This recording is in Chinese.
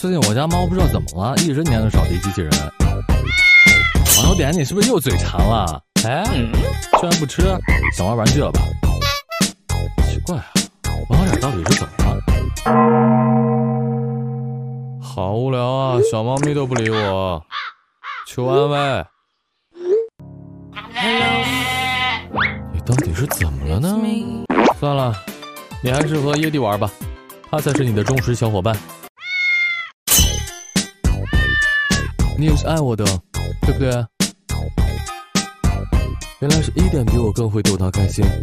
最近我家猫不知道怎么了，一直黏着扫地机器人。王小点，你是不是又嘴馋了？哎，居然不吃，想玩玩具了吧？奇怪啊，王小点到底是怎么了？好无聊啊，小猫咪都不理我，求安慰。你到底是怎么了呢？算了，你还是和耶蒂玩吧，他才是你的忠实小伙伴。你也是爱我的，对不对？原来是1点比我更会逗他开心。